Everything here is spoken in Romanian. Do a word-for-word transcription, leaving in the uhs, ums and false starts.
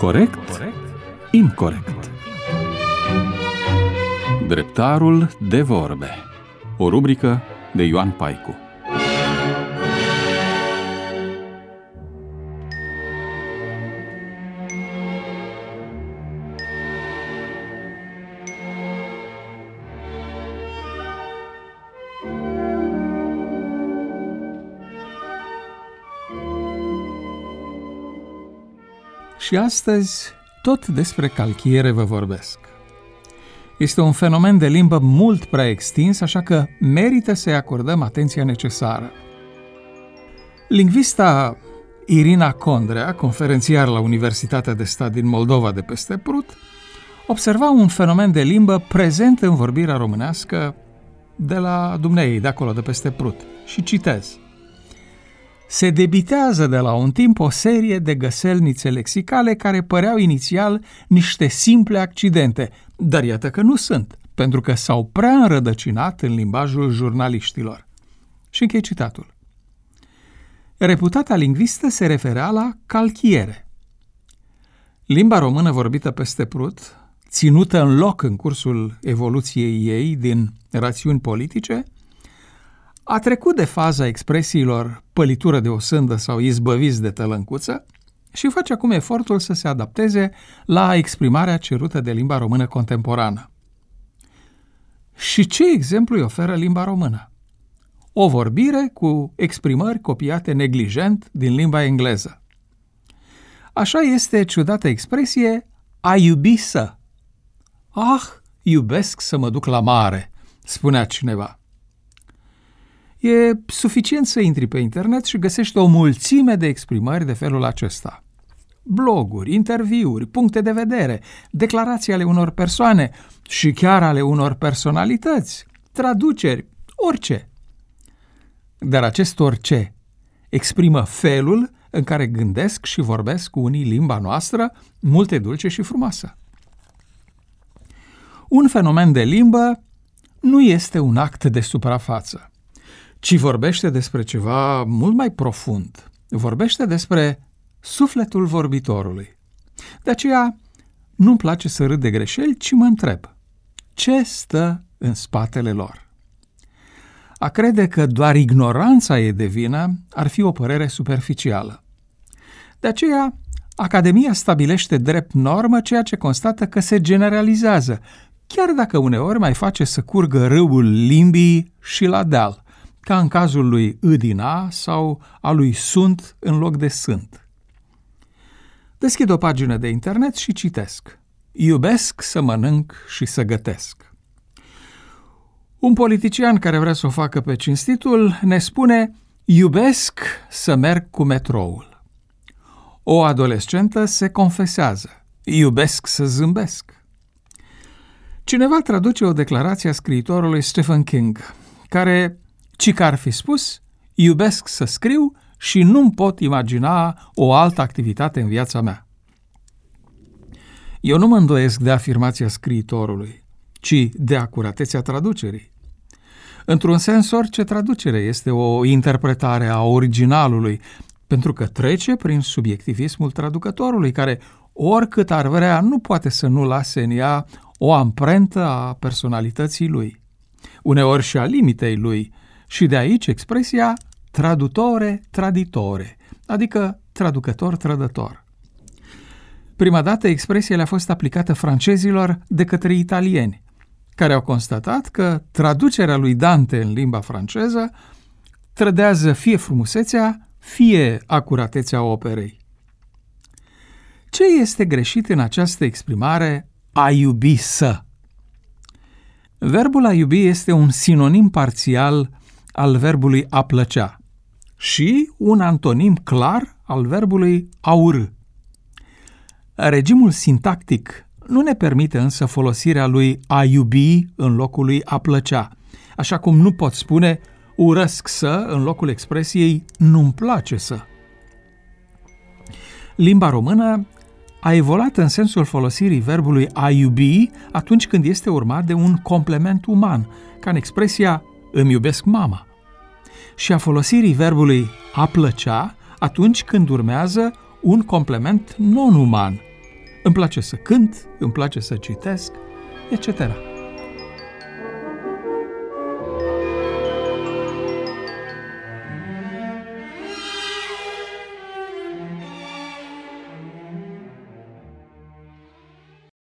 Corect? Incorect. Dreptarul de vorbe. O rubrică de Ioan Paicu. Și astăzi tot despre calchiere vă vorbesc. Este un fenomen de limbă mult prea extins, așa că merită să-i acordăm atenția necesară. Lingvista Irina Condrea, conferențiar la Universitatea de Stat din Moldova de peste Prut, observa un fenomen de limbă prezent în vorbirea românească de la dumneei, de acolo, de peste Prut. Și citez: se debitează de la un timp o serie de găselnițe lexicale care păreau inițial niște simple accidente, dar iată că nu sunt, pentru că s-au prea înrădăcinat în limbajul jurnaliștilor. Și închei citatul. Reputata lingvistă se referea la calchiere. Limba română vorbită peste Prut, ținută în loc în cursul evoluției ei din rațiuni politice, a trecut de faza expresiilor pălitură de o sândă sau izbăviți de tălâncuță și face acum efortul să se adapteze la exprimarea cerută de limba română contemporană. Și ce exemplu îi oferă limba română? O vorbire cu exprimări copiate neglijent din limba engleză. Așa este ciudată expresie a iubi să. Ah, iubesc să mă duc la mare, spunea cineva. E suficient să intri pe internet și găsești o mulțime de exprimări de felul acesta. Bloguri, interviuri, puncte de vedere, declarații ale unor persoane și chiar ale unor personalități, traduceri, orice. Dar acest orice exprimă felul în care gândesc și vorbesc unii limba noastră, multe dulce și frumoasă. Un fenomen de limbă nu este un act de suprafață, ci vorbește despre ceva mult mai profund. Vorbește despre sufletul vorbitorului. De aceea nu-mi place să râd de greșeli, ci mă întreb: ce stă în spatele lor? A crede că doar ignoranța e de vină ar fi o părere superficială. De aceea, Academia stabilește drept normă ceea ce constată că se generalizează, chiar dacă uneori mai face să curgă râul limbii și la deal, ca în cazul lui Îdina sau a lui sunt în loc de sunt. Deschid o pagină de internet și citesc: iubesc să mănânc și să gătesc. Un politician care vrea să o facă pe cinstitul ne spune: iubesc să merg cu metroul. O adolescentă se confesează: iubesc să zâmbesc. Cineva traduce o declarație a scriitorului Stephen King, care ci că ar fi spus: iubesc să scriu și nu-mi pot imagina o altă activitate în viața mea. Eu nu mă îndoiesc de afirmația scriitorului, ci de acuratețea traducerii. Într-un sens, orice traducere este o interpretare a originalului, pentru că trece prin subiectivismul traducătorului, care, oricât ar vrea, nu poate să nu lase în ea o amprentă a personalității lui, uneori și a limitei lui, și de aici expresia tradutore traditore, adică traducător trădător. Prima dată expresia le-a fost aplicată francezilor de către italieni, care au constatat că traducerea lui Dante în limba franceză trădează fie frumusețea, fie acuratețea operei. Ce este greșit în această exprimare a iubi să? Verbul a iubi este un sinonim parțial al verbului a plăcea și un antonim clar al verbului a urâ. Regimul sintactic nu ne permite însă folosirea lui a iubi în locul lui a plăcea, așa cum nu pot spune urăsc să în locul expresiei nu-mi place să. Limba română a evoluat în sensul folosirii verbului a iubi atunci când este urmat de un complement uman, ca în expresia îmi iubesc mama, și a folosirii verbului a plăcea atunci când urmează un complement non-uman, îmi place să cânt, îmi place să citesc, et cetera.